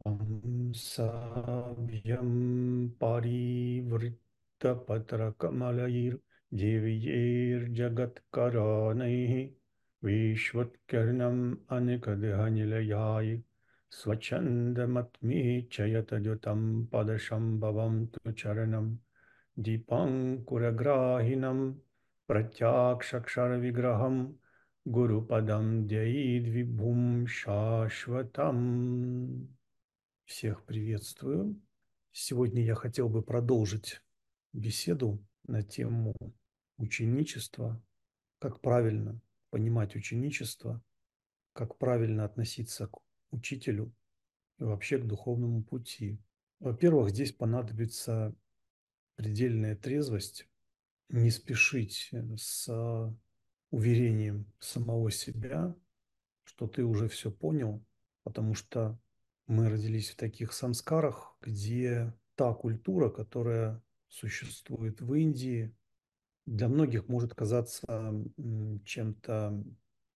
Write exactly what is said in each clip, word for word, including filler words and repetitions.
Samsavyam parivritta patra kamalayir devir jagat karanaihi vishwatkarnam anikadhanilayai swachandamatmi chayatadyutam padashambhavam tu charanam Dipankuragrahinam pratyakshakshara vigraham Gurupadam Дяид Вибхум Шашватам. Всех приветствую. Сегодня я хотел бы продолжить беседу на тему ученичества, как правильно понимать ученичество, как правильно относиться к учителю и вообще к духовному пути. Во-первых, здесь понадобится предельная трезвость, не спешить с уверением самого себя, что ты уже все понял, потому что мы родились в таких самскарах, где та культура, которая существует в Индии, для многих может казаться чем-то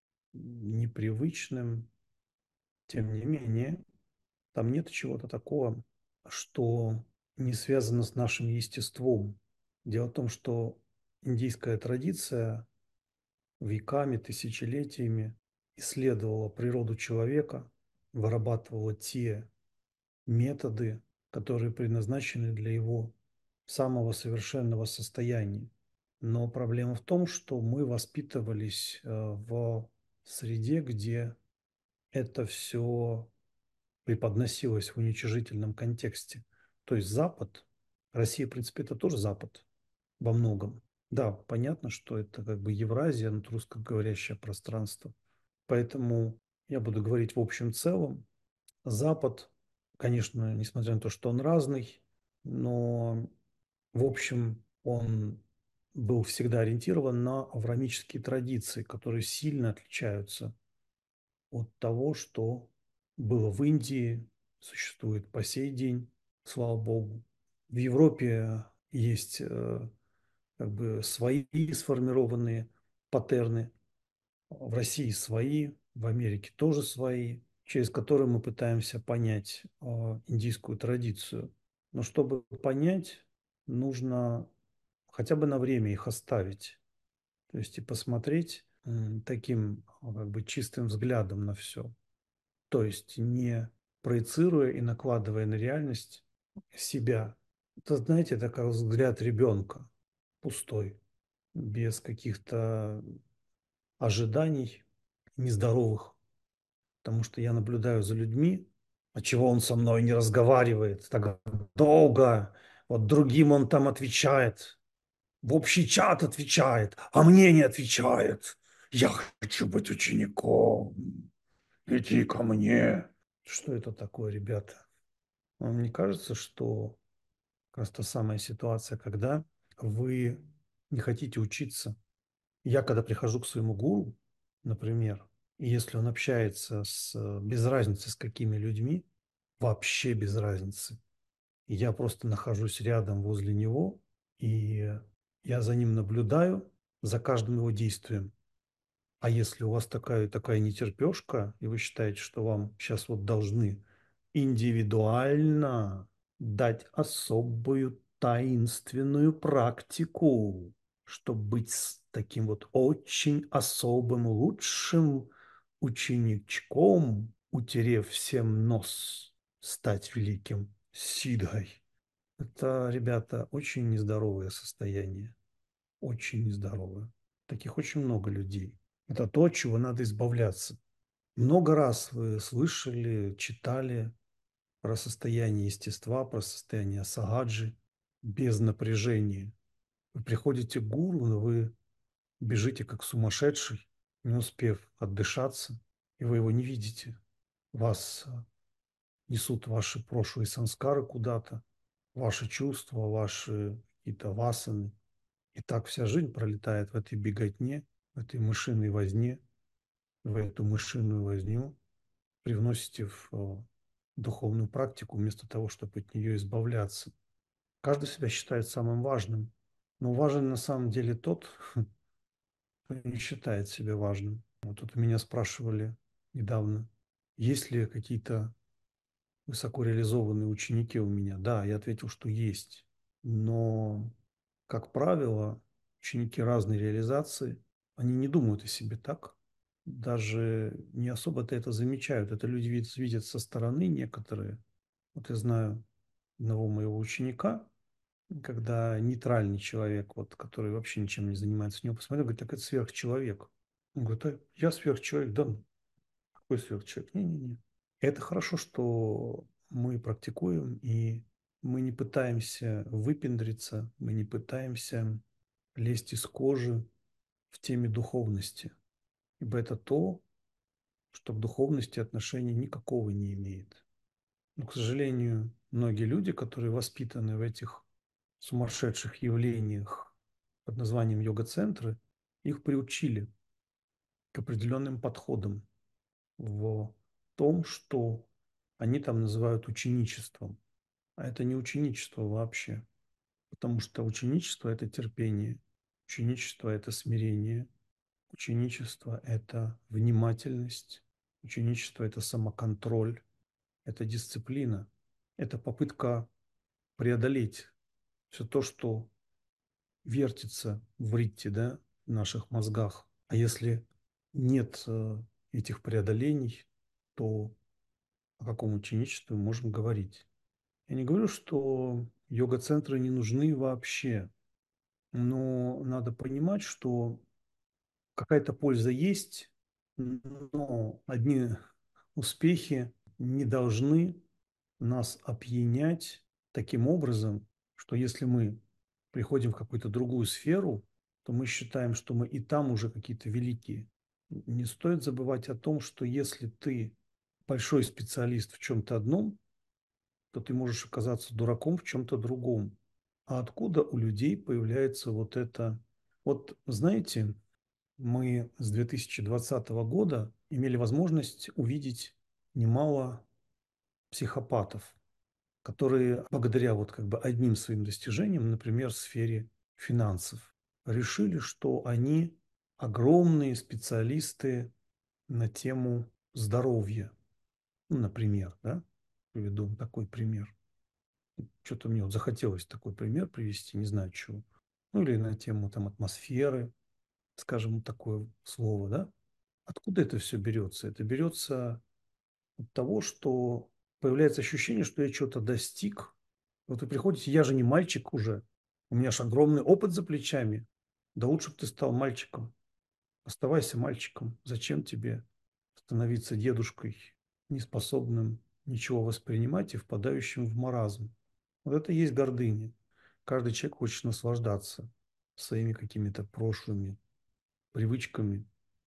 непривычным. Тем не менее, там нет чего-то такого, что не связано с нашим естеством. Дело в том, что индийская традиция веками, тысячелетиями исследовала природу человека, вырабатывала те методы, которые предназначены для его самого совершенного состояния. Но проблема в том, что мы воспитывались э, в среде, где это все преподносилось в уничижительном контексте. То есть Запад, Россия, в принципе, это тоже Запад во многом. Да, понятно, что это как бы Евразия, но русскоговорящее пространство. Поэтому я буду говорить в общем целом. Запад, конечно, несмотря на то, что он разный, но в общем он был всегда ориентирован на авраамические традиции, которые сильно отличаются от того, что было в Индии, существует по сей день, слава богу. В Европе есть э, как бы свои сформированные паттерны, в России свои, в Америке тоже свои, через которые мы пытаемся понять э, индийскую традицию. Но чтобы понять, нужно хотя бы на время их оставить, то есть и посмотреть м, таким а, как бы чистым взглядом на все. То есть не проецируя и накладывая на реальность себя. Это, знаете, это как взгляд ребенка, пустой, без каких-то ожиданий нездоровых. Потому что я наблюдаю за людьми, а чего он со мной не разговаривает так долго. Вот другим он там отвечает, в общий чат отвечает, а мне не отвечает. Я хочу быть учеником. Иди ко мне. Что это такое, ребята? Вам не кажется, что как раз та самая ситуация, когда вы не хотите учиться? Я когда прихожу к своему гуру, например, и если он общается с, без разницы с какими людьми, вообще без разницы, и я просто нахожусь рядом возле него, и я за ним наблюдаю, за каждым его действием. А если у вас такая, такая нетерпешка, и вы считаете, что вам сейчас вот должны индивидуально дать особую таинственную практику, чтобы быть с таким вот очень особым, лучшим ученичком, утерев всем нос, стать великим сидхой. Это, ребята, очень нездоровое состояние, очень нездоровое. Таких очень много людей. Это то, от чего надо избавляться. Много раз вы слышали, читали про состояние естества, про состояние сагаджи без напряжения. Вы приходите к гуру, но вы бежите как сумасшедший, не успев отдышаться, и вы его не видите. Вас несут ваши прошлые санскары куда-то, ваши чувства, ваши какие-то васаны. И так вся жизнь пролетает в этой беготне, в этой мышиной возне. Вы эту мышиную возню привносите в э, духовную практику вместо того, чтобы от нее избавляться. Каждый себя считает самым важным, но важен на самом деле тот, кто не считает себя важным. Вот тут меня спрашивали недавно, есть ли какие-то высокореализованные ученики у меня? Да, я ответил, что есть. Но, как правило, ученики разной реализации, они не думают о себе так, даже не особо-то это замечают. Это люди видят, видят со стороны некоторые. Вот я знаю одного моего ученика, когда нейтральный человек, вот, который вообще ничем не занимается, с него посмотрел, говорит, так это сверхчеловек. Он говорит, а я сверхчеловек, да, ну, какой сверхчеловек? Не-не-не. Это хорошо, что мы практикуем, и мы не пытаемся выпендриться, мы не пытаемся лезть из кожи в теме духовности, ибо это то, что к духовности отношения никакого не имеет. Но, к сожалению, многие люди, которые воспитаны в этих сумасшедших явлениях под названием йога-центры, их приучили к определенным подходам в том, что они там называют ученичеством. А это не ученичество вообще, потому что ученичество – это терпение, ученичество – это смирение, ученичество – это внимательность, ученичество – это самоконтроль, это дисциплина, это попытка преодолеть все то, что вертится в ритте, да, в наших мозгах. А если нет э, этих преодолений, то о каком ученичестве мы можем говорить? Я не говорю, что йога-центры не нужны вообще, но надо понимать, что какая-то польза есть, но одни успехи не должны нас опьянять таким образом, что если мы приходим в какую-то другую сферу, то мы считаем, что мы и там уже какие-то великие. Не стоит забывать о том, что если ты большой специалист в чем-то одном, то ты можешь оказаться дураком в чем-то другом. А откуда у людей появляется вот это? Вот знаете, мы с две тысячи двадцатого года имели возможность увидеть немало психопатов, которые благодаря вот как бы одним своим достижениям, например, в сфере финансов, решили, что они огромные специалисты на тему здоровья. Ну, например, да, приведу такой пример. Что-то мне вот захотелось такой пример привести, не знаю чего. Ну, или на тему там атмосферы, скажем, такое слово, да. Откуда это все берется? Это берется от того, что появляется ощущение, что я чего-то достиг. Вот вы приходите, я же не мальчик уже, у меня же огромный опыт за плечами. Да лучше бы ты стал мальчиком. Оставайся мальчиком. Зачем тебе становиться дедушкой, неспособным ничего воспринимать и впадающим в маразм? Вот это и есть гордыня. Каждый человек хочет наслаждаться своими какими-то прошлыми привычками,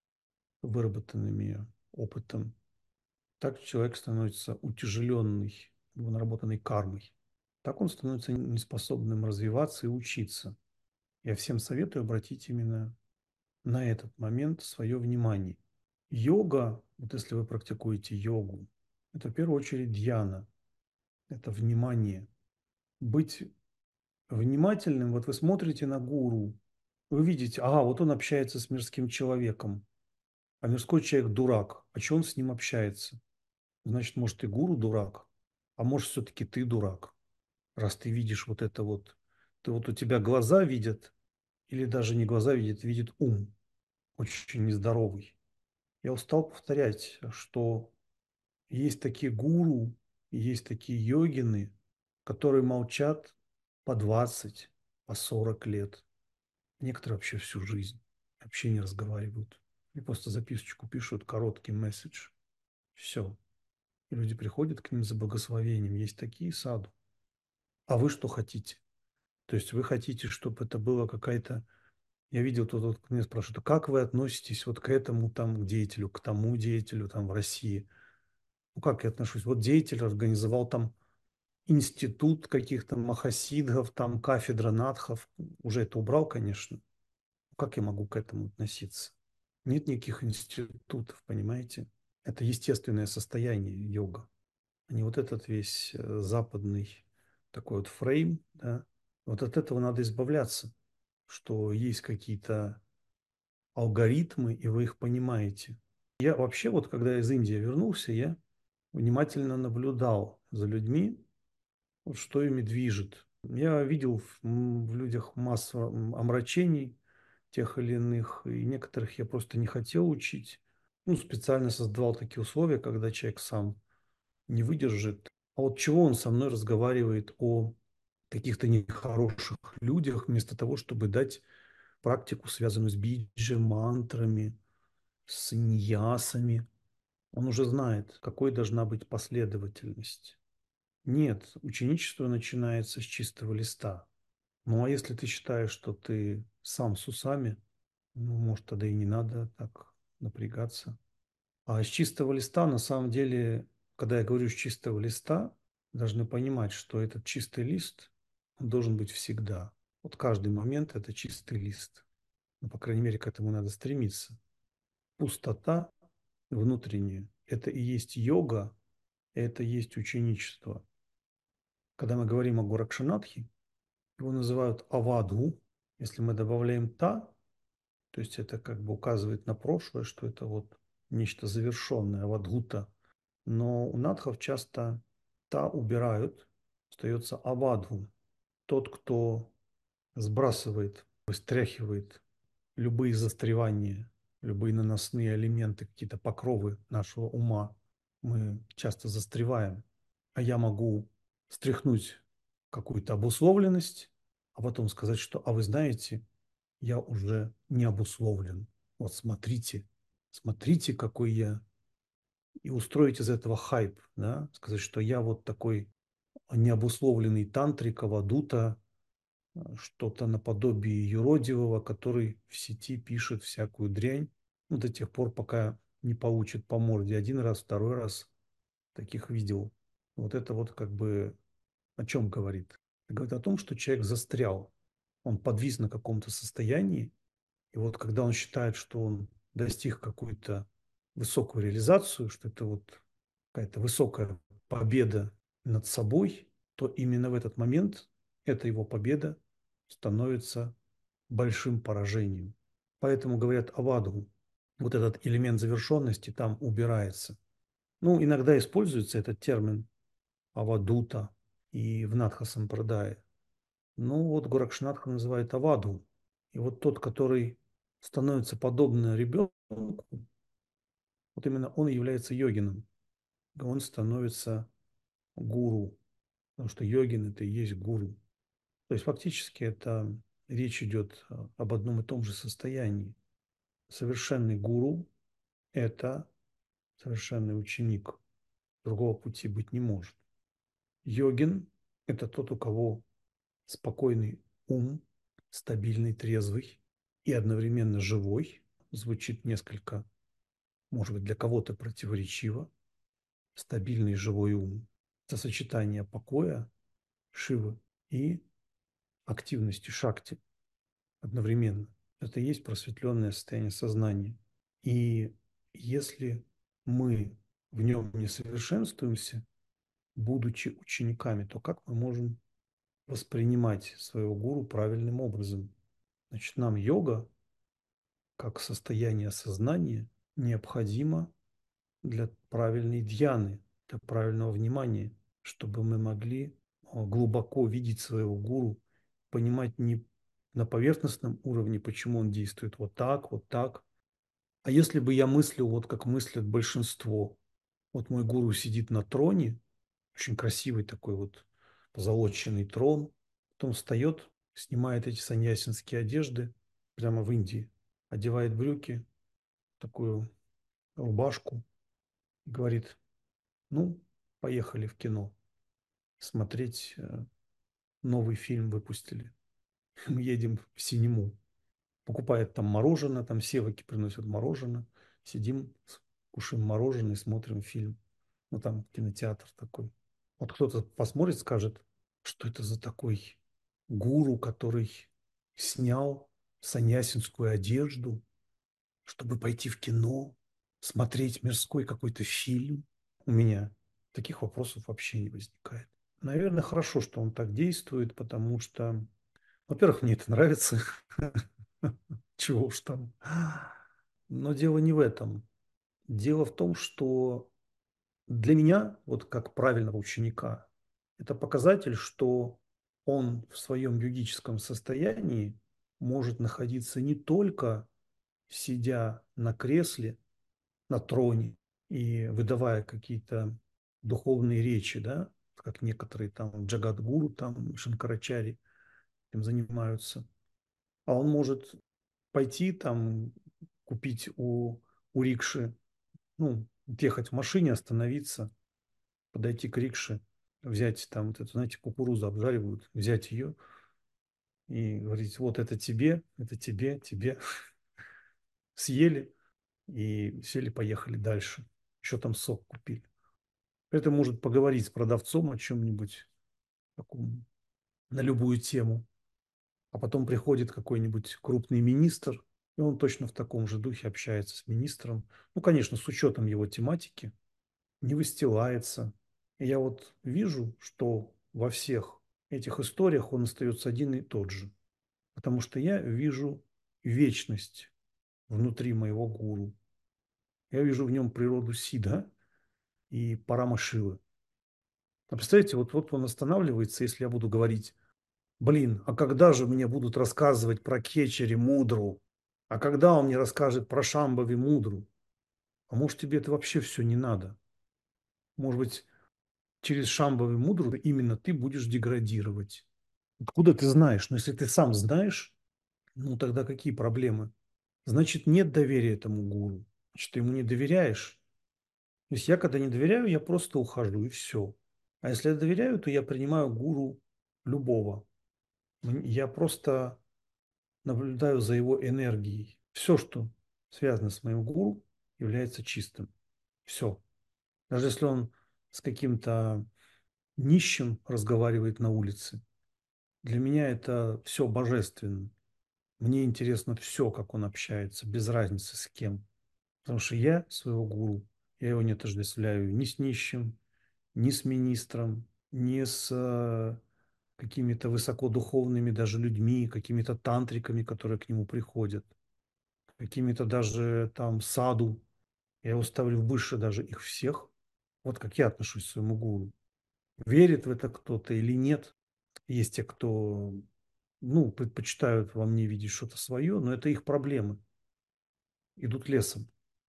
выработанными опытом. Так человек становится утяжеленный, наработанной кармой. Так он становится неспособным развиваться и учиться. Я всем советую обратить именно на этот момент свое внимание. Йога, вот если вы практикуете йогу, это в первую очередь дьяна, это внимание. Быть внимательным, вот вы смотрите на гуру, вы видите, ага, вот он общается с мирским человеком, а мирской человек дурак, а что он с ним общается? Значит, может, и гуру дурак, а может, все-таки ты дурак, раз ты видишь вот это вот. Ты вот у тебя глаза видят, или даже не глаза видят, видит ум, очень нездоровый. Я устал повторять, что есть такие гуру, есть такие йогины, которые молчат по двадцать, по сорок лет. Некоторые вообще всю жизнь вообще не разговаривают. И просто записочку пишут, короткий месседж. Все. И люди приходят к ним за благословением. Есть такие саду. А вы что хотите? То есть вы хотите, чтобы это было какая-то... Я видел, тут вот меня спрашивают, «А как вы относитесь вот к этому там деятелю, к тому деятелю там в России? Ну как я отношусь? Вот деятель организовал там институт каких-то махасидгов, там кафедра надхов. Уже это убрал, конечно. Как я могу к этому относиться? Нет никаких институтов, понимаете? Это естественное состояние йога, а не вот этот весь э, западный такой вот фрейм, да. Вот от этого надо избавляться, что есть какие-то алгоритмы, и вы их понимаете. Я вообще вот, когда из Индии вернулся, я внимательно наблюдал за людьми, вот что ими движет. Я видел в, в людях массу омрачений тех или иных, и некоторых я просто не хотел учить. Ну, специально создавал такие условия, когда человек сам не выдержит. А вот чего он со мной разговаривает о каких-то нехороших людях, вместо того, чтобы дать практику, связанную с биджи, мантрами, с иньясами. Он уже знает, какой должна быть последовательность. Нет, ученичество начинается с чистого листа. Ну а если ты считаешь, что ты сам с усами, ну, может, тогда и не надо так напрягаться. А с чистого листа, на самом деле, когда я говорю с чистого листа, должны понимать, что этот чистый лист он должен быть всегда. Вот каждый момент – это чистый лист. Ну, по крайней мере, к этому надо стремиться. Пустота внутренняя – это и есть йога, это и есть ученичество. Когда мы говорим о Горакшанатхе, его называют авадху. Если мы добавляем та, то есть это как бы указывает на прошлое, что это вот нечто завершенное, авадхута. Но у надхов часто та убирают, остается авадху. Тот, кто сбрасывает, стряхивает любые застревания, любые наносные элементы, какие-то покровы нашего ума. Мы часто застреваем. А я могу стряхнуть какую-то обусловленность, а потом сказать, что, а вы знаете, я уже не обусловлен. Вот смотрите, смотрите, какой я. И устроить из этого хайп, да? Сказать, что я вот такой необусловленный тантрик, авадута, что-то наподобие юродивого, который в сети пишет всякую дрянь, ну, до тех пор, пока не получит по морде один раз, второй раз. Таких видел. Вот это вот как бы о чем говорит? Говорит о том, что человек застрял, он подвис на каком-то состоянии, и вот когда он считает, что он достиг какую-то высокую реализацию, что это вот какая-то высокая победа над собой, то именно в этот момент эта его победа становится большим поражением. Поэтому говорят о ваду. Вот этот элемент завершенности там убирается. Ну, иногда используется этот термин авадута и в Надха Сампрадае. Ну, вот Горакшнатха называет аваду. И вот тот, который становится подобно ребенку, вот именно он является йогином. Он становится гуру, потому что йогин – это и есть гуру. То есть фактически это речь идет об одном и том же состоянии. Совершенный гуру – это совершенный ученик. Другого пути быть не может. Йогин – это тот, у кого спокойный ум, стабильный, трезвый и одновременно живой. Звучит несколько, может быть, для кого-то противоречиво. Стабильный живой ум. Это сочетание покоя, Шивы и активности Шакти одновременно. Это и есть просветленное состояние сознания. И если мы в нем не совершенствуемся, будучи учениками, то как мы можем воспринимать своего гуру правильным образом? Значит, нам йога, как состояние сознания, необходимо для правильной дьяны, для правильного внимания, чтобы мы могли глубоко видеть своего гуру, понимать не на поверхностном уровне, почему он действует вот так, вот так. А если бы я мыслил вот как мыслят большинство, вот мой гуру сидит на троне, очень красивый такой вот позолоченный трон, потом встает, снимает эти саньясинские одежды прямо в Индии, одевает брюки, такую рубашку и говорит, ну, поехали в кино смотреть, новый фильм выпустили. Мы едем в синему. Покупает там мороженое, там севаки приносят мороженое. Сидим, кушаем мороженое и смотрим фильм. Ну, там кинотеатр такой. Вот кто-то посмотрит, скажет, что это за такой гуру, который снял саньясинскую одежду, чтобы пойти в кино, смотреть мирской какой-то фильм. У меня таких вопросов вообще не возникает. Наверное, хорошо, что он так действует, потому что, во-первых, мне это нравится. Чего уж там. Но дело не в этом. Дело в том, что Для меня, вот как правильного ученика, это показатель, что он в своем йогическом состоянии может находиться не только сидя на кресле, на троне и выдавая какие-то духовные речи, да, как некоторые там Джагадгуру, там Шанкарачари этим занимаются, а он может пойти там купить у, у рикши, ну, ехать в машине, остановиться, подойти к рикше, взять там вот эту, знаете, кукурузу обжаривают, взять ее и говорить, вот это тебе, это тебе, тебе. Съели и сели, поехали дальше. Еще там сок купили. Это может поговорить с продавцом о чем-нибудь таком, на любую тему. А потом приходит какой-нибудь крупный министр, и он точно в таком же духе общается с министром. Ну, конечно, с учетом его тематики, не выстилается. И я вот вижу, что во всех этих историях он остается один и тот же. Потому что я вижу вечность внутри моего гуру. Я вижу в нем природу Сидха и Парамашивы. А представляете, вот, вот он останавливается, если я буду говорить, блин, а когда же мне будут рассказывать про Кечери Мудру? А когда он мне расскажет про Шамбави Мудру? А может, тебе это вообще все не надо? Может быть, через Шамбави Мудру именно ты будешь деградировать. Откуда ты знаешь? Но если ты сам знаешь, ну тогда какие проблемы? Значит, нет доверия этому гуру. Значит, ты ему не доверяешь. То есть я, когда не доверяю, я просто ухожу и все. А если я доверяю, то я принимаю гуру любого. Я просто наблюдаю за его энергией. Все, что связано с моим гуру, является чистым. Все. Даже если он с каким-то нищим разговаривает на улице, для меня это все божественно. Мне интересно все, как он общается, без разницы с кем. Потому что я своего гуру, я его не отождествляю ни с нищим, ни с министром, ни с э, какими-то высокодуховными даже людьми, какими-то тантриками, которые к нему приходят, какими-то даже там саду. Я его ставлю выше даже их всех. Вот как я отношусь к своему гуру. Верит в это кто-то или нет. Есть те, кто, ну, предпочитают во мне видеть что-то свое, но это их проблемы. Идут лесом.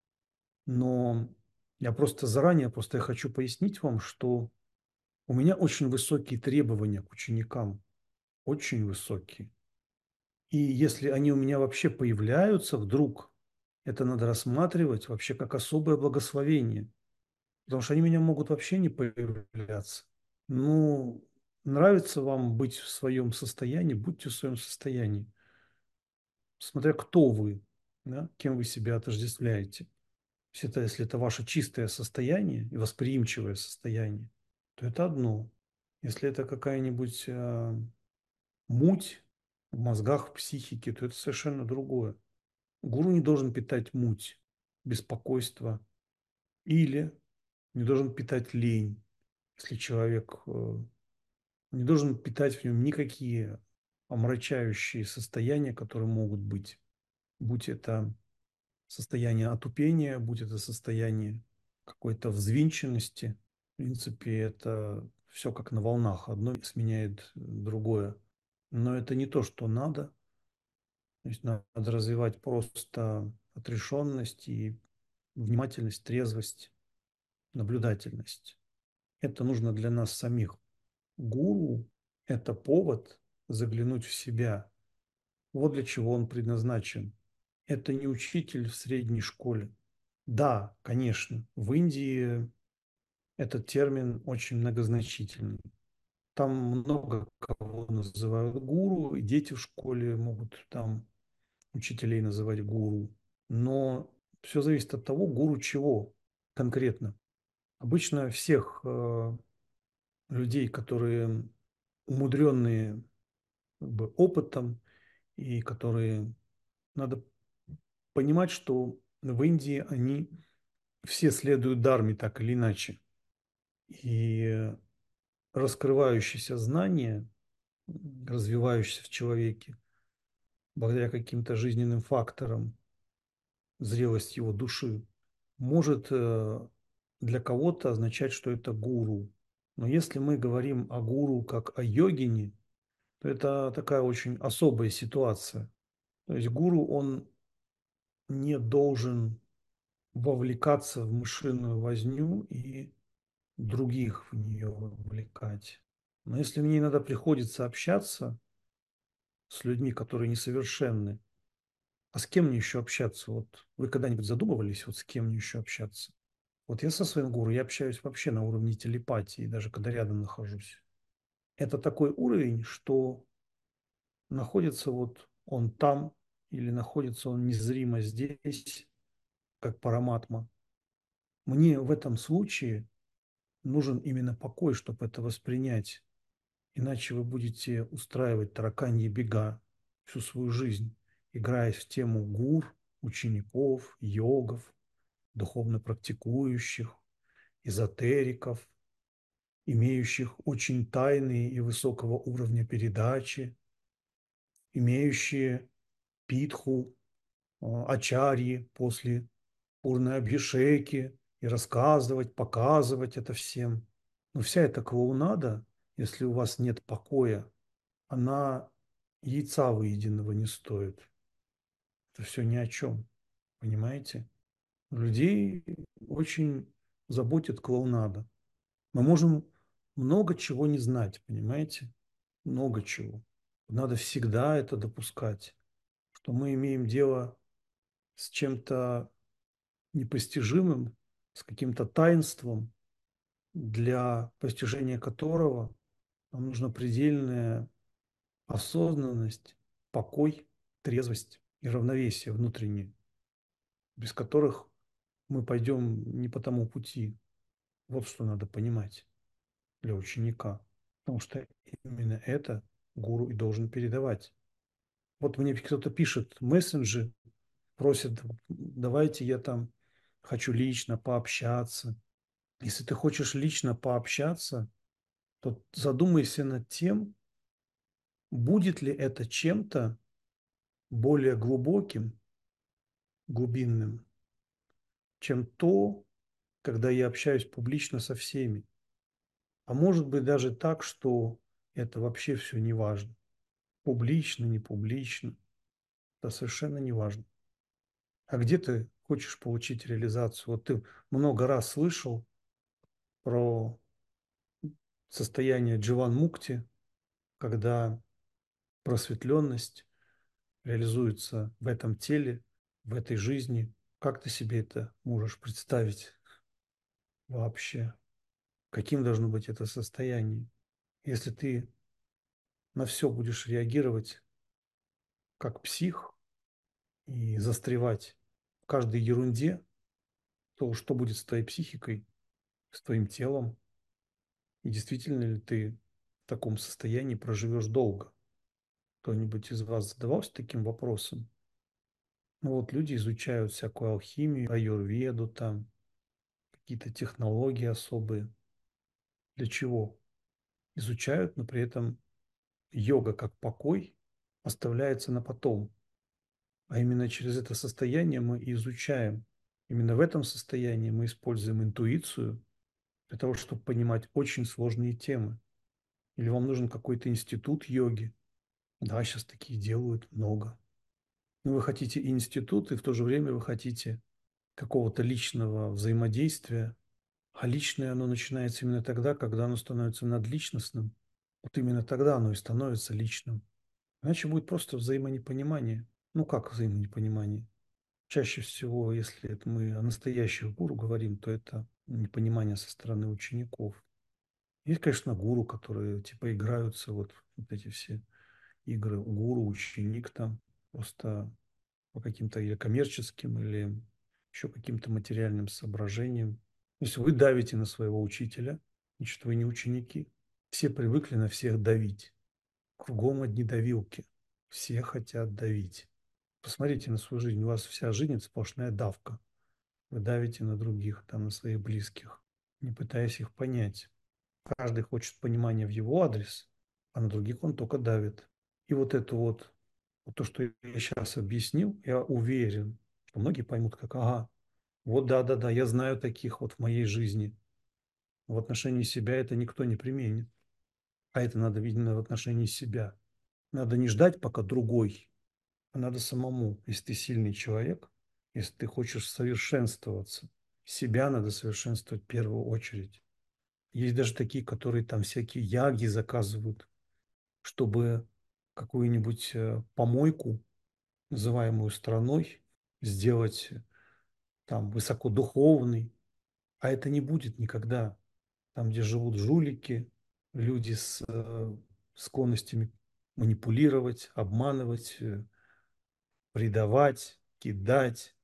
Но я просто заранее, просто я хочу пояснить вам, что у меня очень высокие требования к ученикам. Очень высокие. И если они у меня вообще появляются вдруг, это надо рассматривать вообще как особое благословение. Потому что они у меня могут вообще не появляться. Ну, нравится вам быть в своем состоянии, будьте в своем состоянии. Смотря кто вы, да, кем вы себя отождествляете. Если это, если это ваше чистое состояние и восприимчивое состояние, то это одно. Если это какая-нибудь э, муть в мозгах, в психике, то это совершенно другое. Гуру не должен питать муть, беспокойство или не должен питать лень, если человек э, не должен питать в нем никакие омрачающие состояния, которые могут быть. Будь это состояние отупения, будь это состояние какой-то взвинченности. В принципе, это все как на волнах. Одно сменяет другое. Но это не то, что надо. То есть надо развивать просто отрешенность и внимательность, трезвость, наблюдательность. Это нужно для нас самих. Гуру– это повод заглянуть в себя. Вот для чего он предназначен. Это не учитель в средней школе. Да, конечно, в Индии этот термин очень многозначительный. Там много кого называют гуру, и дети в школе могут там учителей называть гуру. Но все зависит от того, гуру чего конкретно. Обычно всех э, людей, которые умудренные как бы, опытом и которые надо понимать, что в Индии они все следуют дарме так или иначе. И раскрывающиеся знания, развивающиеся в человеке благодаря каким-то жизненным факторам, зрелость его души, может э, для кого-то означать, что это гуру. Но если мы говорим о гуру как о йогине, то это такая очень особая ситуация. То есть гуру, он не должен вовлекаться в мышиную возню и других в нее вовлекать. Но если мне иногда приходится общаться с людьми, которые несовершенны, а с кем мне еще общаться? Вот вы когда-нибудь задумывались, вот с кем мне еще общаться? Вот я со своим гуру, я общаюсь вообще на уровне телепатии, даже когда рядом нахожусь. Это такой уровень, что находится вот он там или находится он незримо здесь, как параматма. Мне в этом случае нужен именно покой, чтобы это воспринять. Иначе вы будете устраивать тараканьи бега всю свою жизнь, играясь в тему гур, учеников, йогов, духовно практикующих, эзотериков, имеющих очень тайные и высокого уровня передачи, имеющие питху, а, ачарьи после пурной абхишеки и рассказывать, показывать это всем. Но вся эта клоунада, если у вас нет покоя, она яйца выеденного не стоит. Это все ни о чем, понимаете? Людей очень заботит клоунада. Мы можем много чего не знать, понимаете? Много чего. Надо всегда это допускать, что мы имеем дело с чем-то непостижимым, с каким-то таинством, для постижения которого нам нужна предельная осознанность, покой, трезвость и равновесие внутреннее, без которых мы пойдем не по тому пути. Вот что надо понимать для ученика. Потому что именно это гуру и должен передавать. Вот мне кто-то пишет в мессенджи, просит, давайте я там хочу лично пообщаться. Если ты хочешь лично пообщаться, то задумайся над тем, будет ли это чем-то более глубоким, глубинным, чем то, когда я общаюсь публично со всеми. А может быть даже так, что это вообще все не важно. Публично, не публично. Это совершенно не важно. А где ты хочешь получить реализацию? Вот ты много раз слышал про состояние дживан-мукти, когда просветленность реализуется в этом теле, в этой жизни. Как ты себе это можешь представить вообще? Каким должно быть это состояние? Если ты на все будешь реагировать как псих и застревать в каждой ерунде, то что будет с твоей психикой, с твоим телом? И действительно ли ты в таком состоянии проживешь долго? Кто-нибудь из вас задавался таким вопросом? Ну вот люди изучают всякую алхимию, аюрведу, там какие-то технологии особые. Для чего? Изучают, но при этом йога как покой оставляется на потом. А именно через это состояние мы и изучаем. Именно в этом состоянии мы используем интуицию для того, чтобы понимать очень сложные темы. Или вам нужен какой-то институт йоги. Да, сейчас такие делают много. Но вы хотите институт, и в то же время вы хотите какого-то личного взаимодействия. А личное оно начинается именно тогда, когда оно становится надличностным. Вот именно тогда оно и становится личным. Иначе будет просто взаимонепонимание. Ну как взаимонепонимание? Чаще всего, если это мы о настоящих гуру говорим, то это непонимание со стороны учеников. Есть, конечно, гуру, которые типа играются, вот, вот эти все игры гуру, ученик там, просто по каким-то или коммерческим, или еще каким-то материальным соображениям. Если вы давите на своего учителя, значит, вы не ученики. Все привыкли на всех давить. Кругом одни давилки. Все хотят давить. Посмотрите на свою жизнь. У вас вся жизнь – это сплошная давка. Вы давите на других, там, на своих близких, не пытаясь их понять. Каждый хочет понимания в его адрес, а на других он только давит. И вот это вот, вот то, что я сейчас объяснил, я уверен, что многие поймут, как, ага, Вот да-да-да, я знаю таких вот в моей жизни. В отношении себя это никто не применит. А это надо, видно, в отношении себя. Надо не ждать, пока другой, а надо самому. Если ты сильный человек, если ты хочешь совершенствоваться, себя надо совершенствовать в первую очередь. Есть даже такие, которые там всякие яги заказывают, чтобы какую-нибудь э, помойку, называемую страной, сделать э, там высокодуховной, а это не будет никогда. Там, где живут жулики, люди с э, склонностями манипулировать, обманывать, э, предавать, кидать,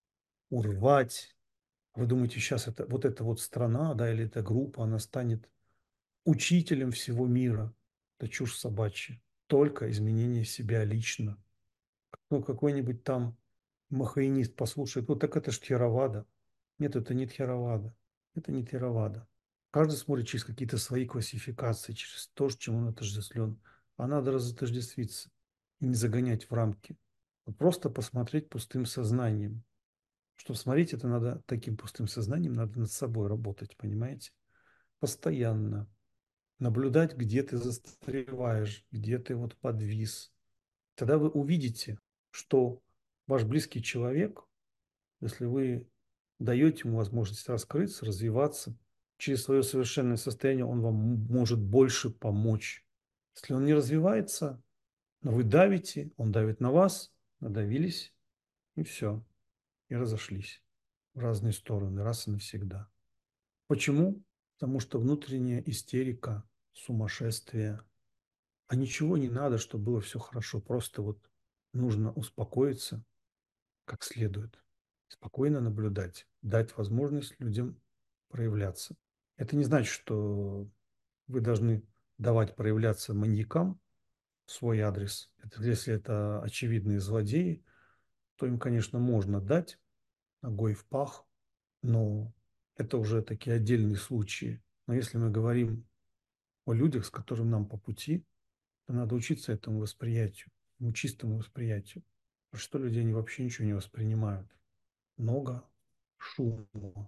урвать. Вы думаете, сейчас это, вот эта вот страна, да, или эта группа, она станет учителем всего мира? Это чушь собачья. Только изменение себя лично. Ну, какой-нибудь там махаинист послушает, вот так это ж Тхеравада. Нет, это не Тхеравада. Это не Тхеравада. Каждый смотрит через какие-то свои классификации, через то, с чем он отождествлен. А надо разотождествиться и не загонять в рамки. А просто посмотреть пустым сознанием. Чтобы смотреть, это надо таким пустым сознанием, надо над собой работать, понимаете? Постоянно. Наблюдать, где ты застреваешь, где ты вот подвис. Тогда вы увидите, что ваш близкий человек, если вы даете ему возможность раскрыться, развиваться, через свое совершенное состояние он вам может больше помочь. Если он не развивается, но вы давите, он давит на вас, надавились, и все, и разошлись в разные стороны, раз и навсегда. Почему? Потому что внутренняя истерика, сумасшествие, а ничего не надо, чтобы было все хорошо, просто вот нужно успокоиться как следует, спокойно наблюдать, дать возможность людям проявляться. Это не значит, что вы должны давать проявляться маньякам в свой адрес. Это, если это очевидные злодеи, то им, конечно, можно дать ногой в пах, но это уже такие отдельные случаи. Но если мы говорим о людях, с которыми нам по пути, то надо учиться этому восприятию, ну, чистому восприятию. Потому что люди, они вообще ничего не воспринимают. Много шума,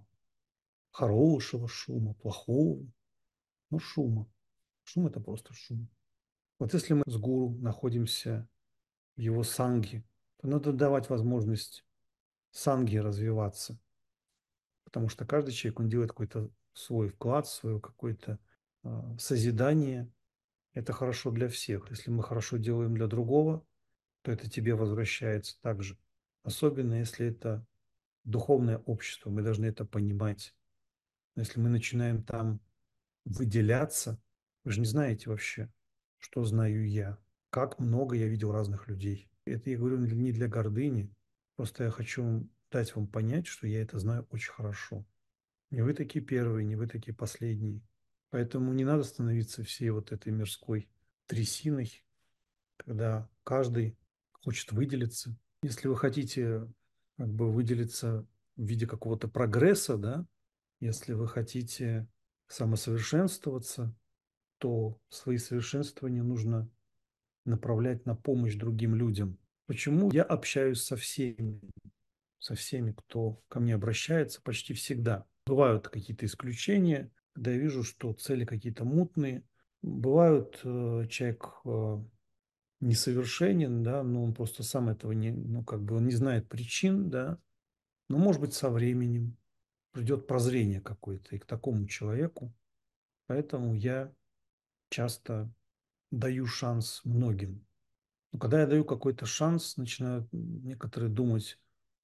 хорошего шума, плохого, но шума. Шум – это просто шум. Вот если мы с гуру находимся в его санге, то надо давать возможность санге развиваться, потому что каждый человек, он делает какой-то свой вклад, свое какое-то э, созидание. Это хорошо для всех. Если мы хорошо делаем для другого, то это тебе возвращается также. Особенно если это духовное общество, мы должны это понимать. Но если мы начинаем там выделяться, вы же не знаете вообще, что знаю я, как много я видел разных людей. Это я говорю не для гордыни, просто я хочу дать вам понять, что я это знаю очень хорошо. Не вы такие первые, не вы такие последние. Поэтому не надо становиться всей вот этой мирской трясиной, когда каждый хочет выделиться. Если вы хотите как бы выделиться в виде какого-то прогресса, да, если вы хотите самосовершенствоваться, то свои совершенствования нужно направлять на помощь другим людям. Почему я общаюсь со всеми, со всеми, кто ко мне обращается, почти всегда. Бывают какие-то исключения, когда я вижу, что цели какие-то мутные. Бывают, э, человек э, несовершенен, да, но он просто сам этого не, ну, как бы он не знает причин, да, но, может быть, со временем придет прозрение какое-то и к такому человеку. Поэтому я часто даю шанс многим. Но когда я даю какой-то шанс, начинают некоторые думать,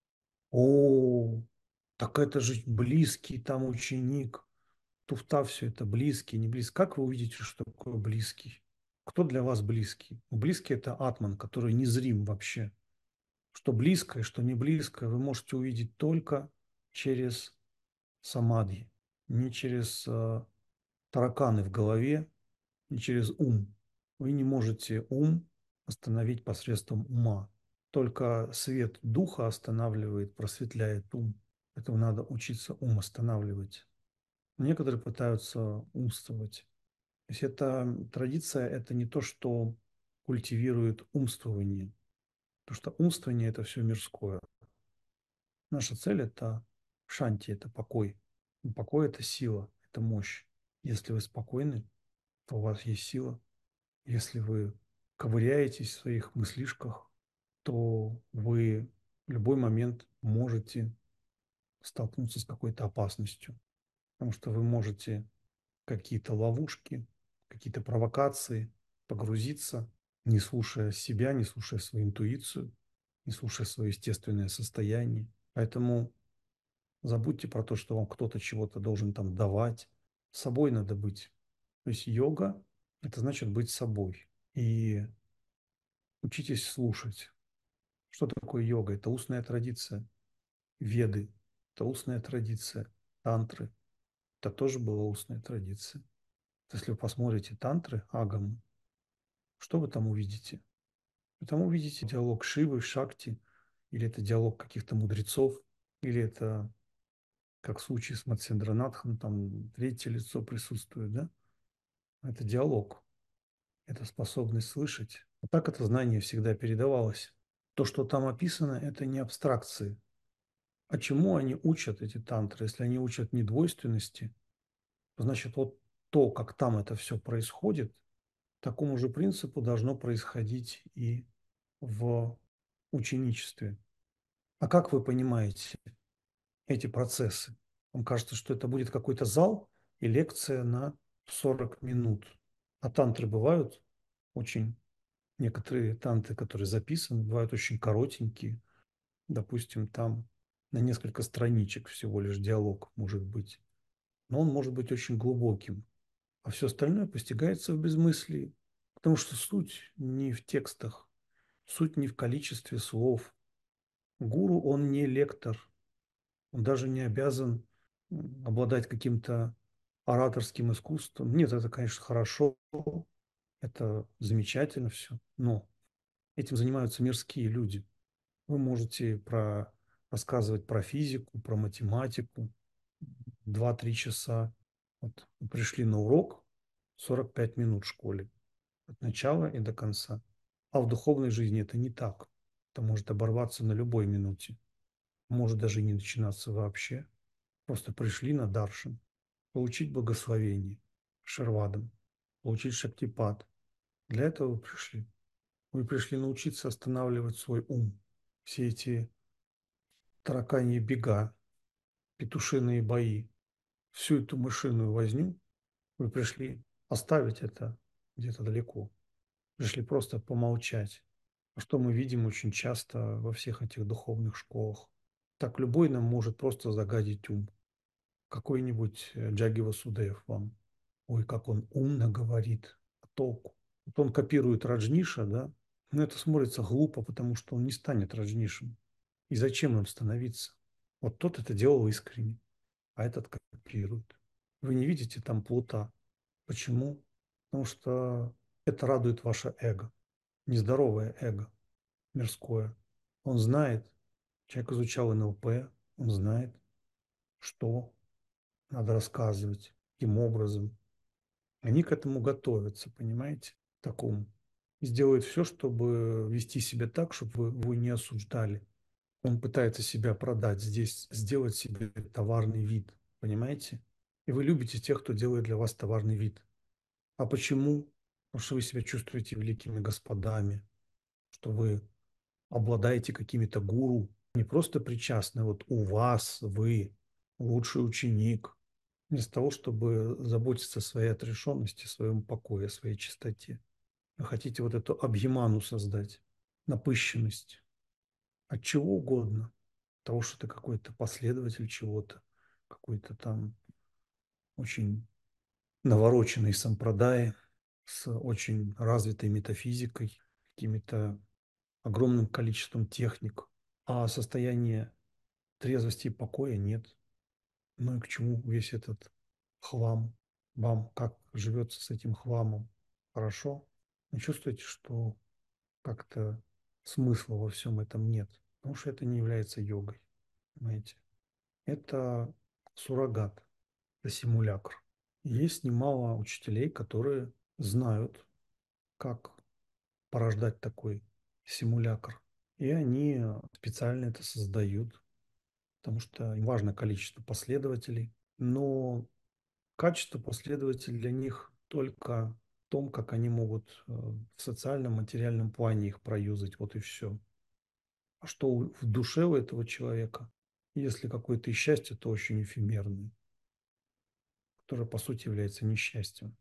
о, так это же близкий там ученик, туфта все это, близкий, не близкий. Как вы увидите, что такое близкий? Кто для вас близкий? Близкий – это атман, который незрим вообще. Что близкое, что не близкое, вы можете увидеть только через самадхи, не через э, тараканы в голове, не через ум. Вы не можете ум остановить посредством ума. Только свет духа останавливает, просветляет ум. Поэтому надо учиться ум останавливать. Некоторые пытаются умствовать. То есть эта традиция – это не то, что культивирует умствование. Потому что умствование – это все мирское. Наша цель – это Шанти– это покой. И покой– это сила, это мощь. Если вы спокойны, то у вас есть сила. Если вы ковыряетесь в своих мыслишках, то вы в любой момент можете столкнуться с какой-то опасностью, потому что вы можете какие-то ловушки, какие-то провокации погрузиться, не слушая себя, не слушая свою интуицию, не слушая свое естественное состояние. Поэтому забудьте про то, что вам кто-то чего-то должен там давать. Собой надо быть. То есть йога– это значит быть собой. И учитесь слушать. Что такое йога? Это устная традиция. Веды– это устная традиция. Тантры– это тоже была устная традиция. Если вы посмотрите тантры, агамы, что вы там увидите? Вы там увидите диалог Шивы, Шакти, или это диалог каких-то мудрецов, или это, как в случае с Матсендранатхом, там третье лицо присутствует, да? Это диалог, это способность слышать. Вот так это знание всегда передавалось. То, что там описано, это не абстракции. А чему они учат, эти тантры? Если они учат недвойственности, то значит вот то, как там это все происходит, такому же принципу должно происходить и в ученичестве. А как вы понимаете эти процессы? Вам кажется, что это будет какой-то зал и лекция на сорок минут. А тантры бывают очень, некоторые тантры, которые записаны, бывают очень коротенькие. Допустим, там на несколько страничек всего лишь диалог может быть. Но он может быть очень глубоким. А все остальное постигается в безмыслии. Потому что суть не в текстах, суть не в количестве слов. Гуру, он не лектор, он даже не обязан обладать каким-то ораторским искусством. Нет, это, конечно, хорошо, это замечательно все, но этим занимаются мирские люди. Вы можете про, рассказывать про физику, про математику два-три часа. Вот вы пришли на урок сорок пять минут в школе, от начала и до конца. А в духовной жизни это не так. Это может оборваться на любой минуте. Может даже и не начинаться вообще. Просто пришли на даршин, получить благословение шарвадом, получить шактипад. Для этого вы пришли. Вы пришли научиться останавливать свой ум. Все эти тараканьи бега, петушиные бои, всю эту мышиную возню вы пришли оставить это где-то далеко. Пришли просто помолчать. А что мы видим очень часто во всех этих духовных школах? Так любой нам может просто загадить ум. Какой-нибудь э, Джаги Васудеев вам. Ой, как он умно говорит. А толку? Вот он копирует Раджниша, да? Но это смотрится глупо, потому что он не станет Раджнишем. И зачем им становиться? Вот тот это делал искренне, а этот копирует. Вы не видите там плута. Почему? Потому что это радует ваше эго. Нездоровое эго, мирское. Он знает, человек изучал эн эл пэ, он знает, что надо рассказывать, каким образом. Они к этому готовятся, понимаете, к такому. И сделают все, чтобы вести себя так, чтобы вы, вы не осуждали. Он пытается себя продать здесь, сделать себе товарный вид, понимаете? И вы любите тех, кто делает для вас товарный вид. А почему? Потому что вы себя чувствуете великими господами, что вы обладаете какими-то гуру, не просто причастны, вот у вас, вы лучший ученик, вместо того, чтобы заботиться о своей отрешенности, о своем покое, о своей чистоте. Вы хотите вот эту объеману создать, напыщенность от чего угодно. От того, что ты какой-то последователь чего-то, какой-то там очень навороченный сампрадай с очень развитой метафизикой, какими-то огромным количеством техник, а состояние трезвости и покоя нет. Ну и к чему весь этот хлам? Вам как живется с этим хламом? Хорошо? Вы чувствуете, что как-то смысла во всем этом нет? Потому что это не является йогой. Понимаете? Это суррогат, это симулякр. Есть немало учителей, которые знают, как порождать такой симулякр. И они специально это создают. потому что им важно количество последователей, но качество последователей для них только в том, как они могут э, в социальном, материальном плане их проюзать, вот и все. А что у- в душе у этого человека, если какое-то и счастье, то очень эфемерное, которое по сути является несчастьем.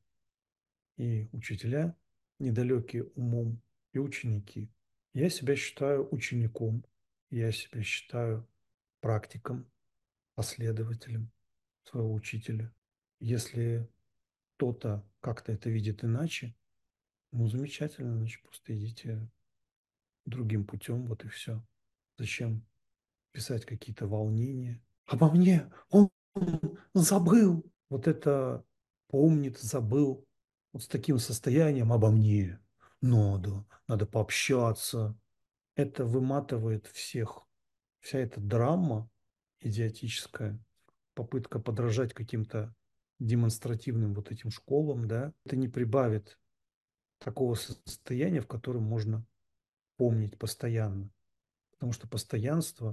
И учителя недалекие умом, и ученики. Я себя считаю учеником, я себя считаю практиком, последователем своего учителя. Если кто-то как-то это видит иначе, ну замечательно, значит просто идите другим путем, вот и все. Зачем писать какие-то волнения? Обо мне он забыл. Вот это помнит, забыл. Вот с таким состоянием обо мне. Надо, надо пообщаться. Это выматывает всех. Вся эта драма идиотическая, попытка подражать каким-то демонстративным вот этим школам, да, это не прибавит такого состояния, в котором можно помнить постоянно. Потому что постоянство,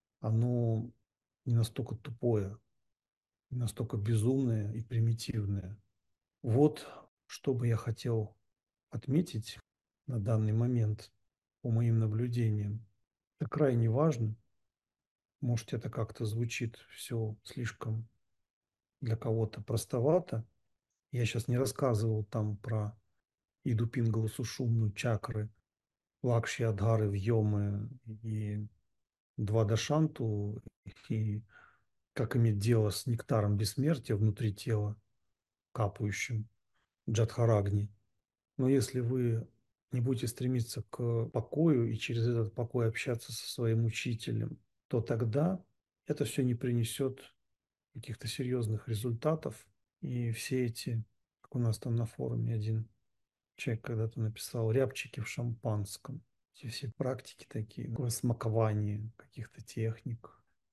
оно не настолько тупое, не настолько безумное и примитивное. Вот что бы я хотел отметить на данный момент по моим наблюдениям. Это крайне важно. Может, это как-то звучит все слишком для кого-то простовато. Я сейчас не рассказывал там про Иду Пингалу Сушумну, чакры, Лакши, Адхары, Вьемы и Двадашанту, и как иметь дело с нектаром бессмертия внутри тела, капающим, Джадхарагни. Но если вы не будете стремиться к покою и через этот покой общаться со своим учителем, то тогда это все не принесет каких-то серьезных результатов. И все эти, как у нас там на форуме один человек когда-то написал, рябчики в шампанском. Эти все практики такие, такое смакование каких-то техник.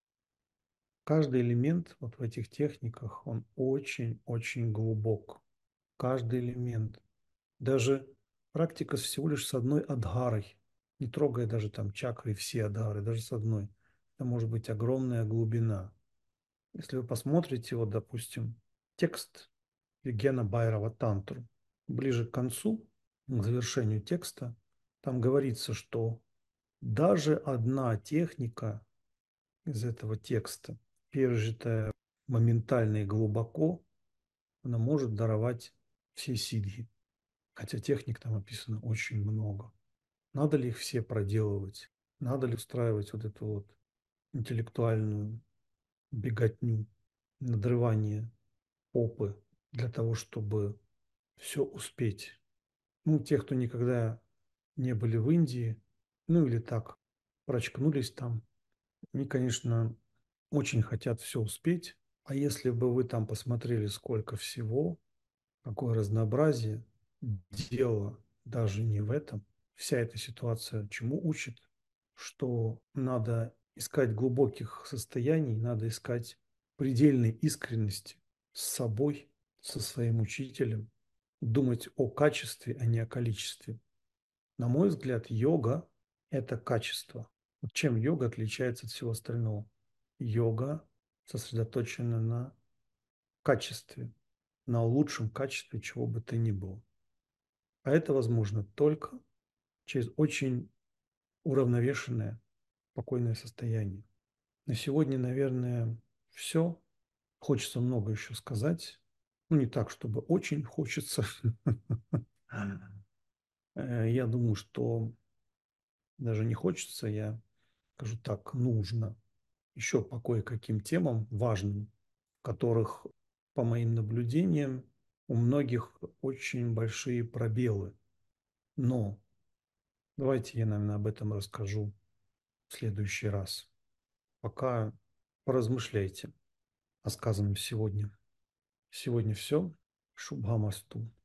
Каждый элемент вот в этих техниках, он очень-очень глубок. Каждый элемент. Даже практика всего лишь с одной адхарой, не трогая даже там чакры, все адхары, даже с одной. Это может быть огромная глубина. Если вы посмотрите, вот, допустим, текст Вигьяна Байрава Тантру, ближе к концу, к завершению текста, там говорится, что даже одна техника из этого текста, пережитая моментально и глубоко, она может даровать все сиддхи. Хотя техник там описано очень много. Надо ли их все проделывать? Надо ли устраивать вот эту вот интеллектуальную беготню, надрывание попы для того, чтобы все успеть? Ну, те, кто никогда не были в Индии, ну или так, прочкнулись там, они, конечно, очень хотят все успеть. А если бы вы там посмотрели, сколько всего, какое разнообразие, дело даже не в этом. Вся эта ситуация чему учит? Что надо искать глубоких состояний, надо искать предельной искренности с собой, со своим учителем, думать о качестве, а не о количестве. На мой взгляд, йога– это качество. Вот чем йога отличается от всего остального? Йога сосредоточена на качестве, на лучшем качестве чего бы то ни было. А это возможно только через очень уравновешенное, спокойное состояние. На сегодня, наверное, все. Хочется много еще сказать. Ну, не так, чтобы очень хочется. Я думаю, что даже не хочется, я скажу так, нужно еще по кое-каким темам важным, в которых, по моим наблюдениям, у многих очень большие пробелы. Но давайте я, наверное, об этом расскажу в следующий раз. Пока поразмышляйте о сказанном сегодня. Сегодня все. Шубхамасту.